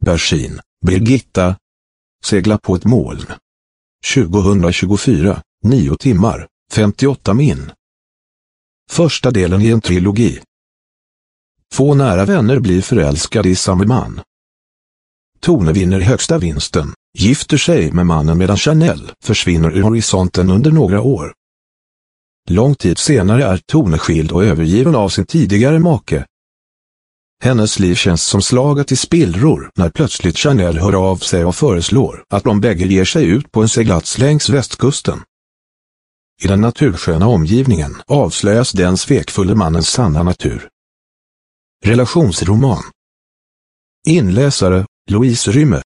Bersin, Birgitta. Segla på ett moln. 2024, 9 timmar, 58 min. Första delen i en trilogi. Två nära vänner blir förälskade i samma man. Tone vinner högsta vinsten, gifter sig med mannen medan Chanel försvinner ur horisonten under några år. Lång tid senare är Tone skild och övergiven av sin tidigare make. Hennes liv känns som slaget i spillror när plötsligt Chanel hör av sig och föreslår att de bägge ger sig ut på en seglats längs västkusten. I den natursköna omgivningen avslöjas den svekfulla mannens sanna natur. Relationsroman. Inläsare, Louise Rymme.